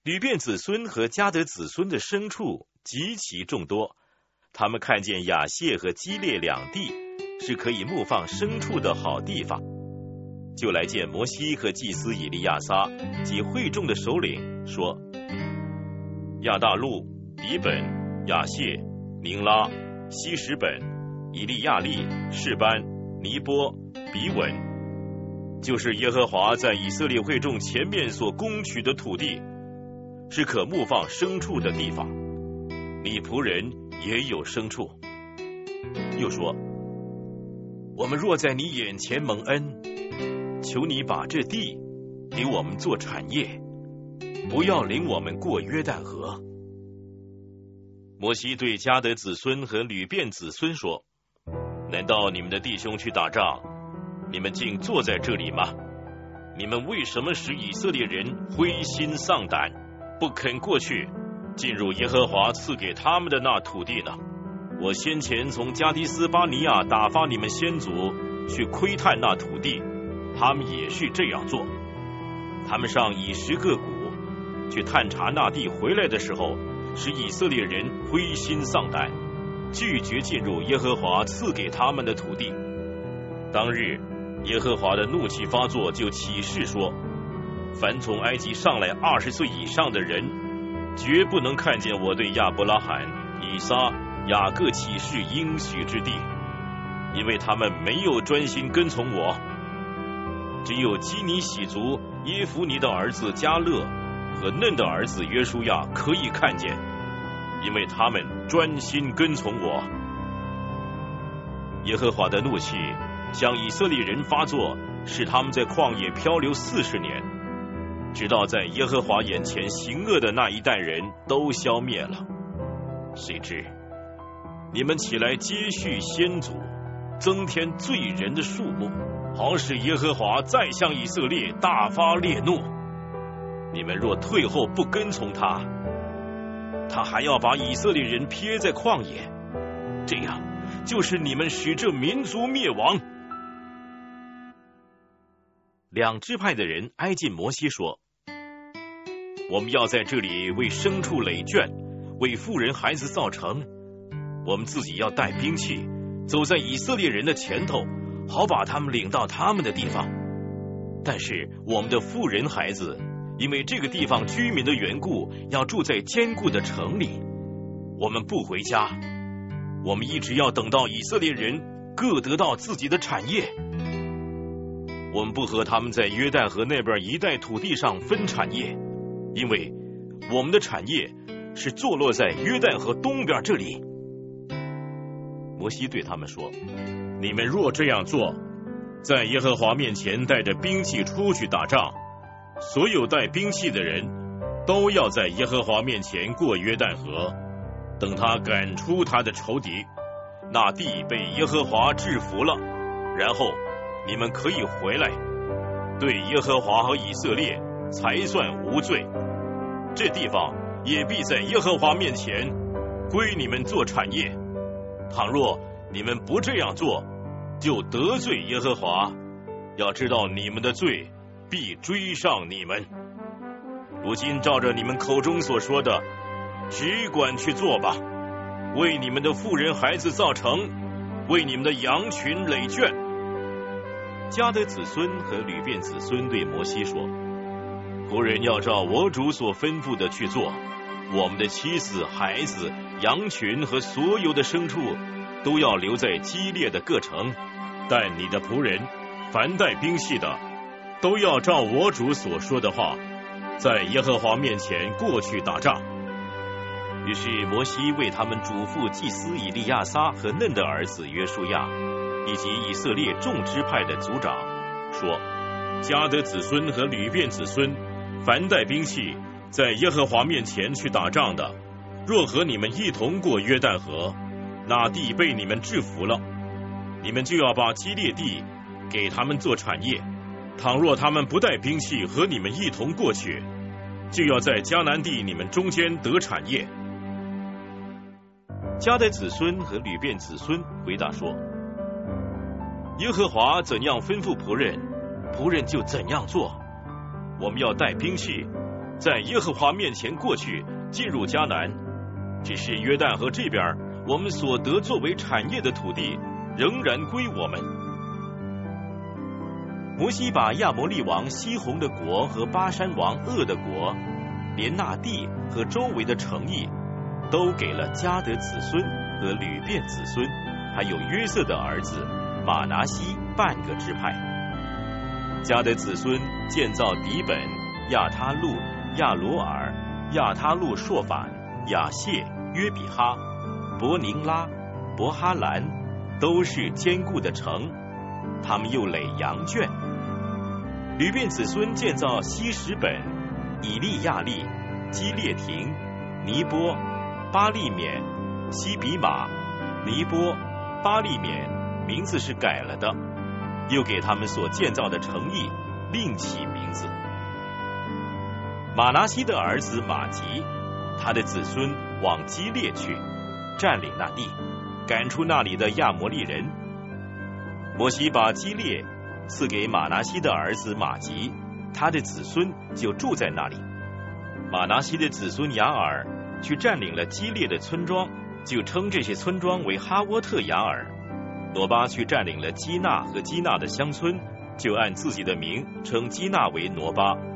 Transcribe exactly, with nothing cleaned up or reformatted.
吕便子孙和迦得子孙的牲畜极其众多，他们看见亚谢和基列两地是可以牧放牲畜的好地方，就来见摩西和祭司以利亚撒及会众的首领，说：亚大路、比本、亚谢、宁拉、希实本、以利亚利、示班、尼波、比稳，就是耶和华在以色列会众前面所攻取的土地，是可牧放牲畜的地方，你仆人也有牲畜。又说：我们若在你眼前蒙恩，求你把这地给我们做产业，不要领我们过约旦河。摩西对迦得子孙和吕便子孙说：难道你们的弟兄去打仗，你们竟坐在这里吗？你们为什么使以色列人灰心丧胆，不肯过去进入耶和华赐给他们的那土地呢？我先前从加迪斯巴尼亚打发你们先祖去窥探那土地，他们也是这样做。他们上以十个谷去探查那地，回来的时候，使以色列人灰心丧胆，拒绝进入耶和华赐给他们的土地。当日耶和华的怒气发作，就起誓说：凡从埃及上来二十岁以上的人，绝不能看见我对亚伯拉罕、以撒、雅各起誓应许之地，因为他们没有专心跟从我。只有基尼喜族耶孚尼的儿子迦勒和嫩的儿子约书亚可以看见，因为他们专心跟从我。耶和华的怒气向以色列人发作，使他们在旷野漂流四十年，直到在耶和华眼前行恶的那一代人都消灭了。谁知你们起来接续先祖，增添罪人的数目，好使耶和华再向以色列大发烈怒。你们若退后不跟从他，他还要把以色列人撇在旷野，这样就是你们使这民族灭亡。两支派的人挨近摩西说：我们要在这里为牲畜垒圈，为妇人孩子造城，我们自己要带兵器，走在以色列人的前头，好把他们领到他们的地方。但是我们的妇人孩子因为这个地方居民的缘故，要住在坚固的城里，我们不回家，我们一直要等到以色列人各得到自己的产业。我们不和他们在约旦河那边一带土地上分产业，因为我们的产业是坐落在约旦河东边这里。摩西对他们说：你们若这样做，在耶和华面前带着兵器出去打仗，所有带兵器的人都要在耶和华面前过约旦河，等他赶出他的仇敌，那地被耶和华制服了，然后你们可以回来，对耶和华和以色列才算无罪。这地方也必在耶和华面前归你们做产业。倘若你们不这样做，就得罪耶和华，要知道你们的罪必追上你们。如今照着你们口中所说的，只管去做吧，为你们的妇人孩子造城，为你们的羊群垒圈。迦得子孙和吕便子孙对摩西说：仆人要照我主所吩咐的去做，我们的妻子、孩子、羊群和所有的牲畜都要留在基列的各城，但你的仆人凡带兵器的，都要照我主所说的话，在耶和华面前过去打仗。于是摩西为他们嘱咐祭司以利亚撒和嫩的儿子约书亚，以及以色列众支派的族长，说：迦得子孙和吕便子孙凡带兵器在耶和华面前去打仗的，若和你们一同过约旦河，那地被你们制服了，你们就要把基列地给他们做产业。倘若他们不带兵器和你们一同过去，就要在迦南地你们中间得产业。迦得子孙和吕便子孙回答说：耶和华怎样吩咐仆人，仆人就怎样做。我们要带兵器， 在耶和华面前过去，进入迦南。只是约旦河这边，我们所得作为产业的土地，仍然归我们。摩西把亚摩利王西宏的国和巴山王噩的国，连那地和周围的城邑，都给了迦得子孙和吕便子孙，还有约瑟的儿子马拿西半个支派。迦得子孙建造底本、亚他路、亚罗尔、亚他路朔反、亚谢、约比哈、伯宁拉、伯哈兰，都是坚固的城。他们又垒羊圈。吕便子孙建造西什本、以利亚利、基列亭、尼波、巴利缅、西比马、尼波、巴利缅，名字是改了的，又给他们所建造的城邑另起名字。马拿西的儿子马吉，他的子孙往基列去，占领那地，赶出那里的亚摩利人。摩西把基列赐给马拿西的儿子马吉，他的子孙就住在那里。马拿西的子孙雅尔去占领了基列的村庄，就称这些村庄为哈沃特雅尔。挪巴去占领了基纳和基纳的乡村，就按自己的名称基纳为挪巴。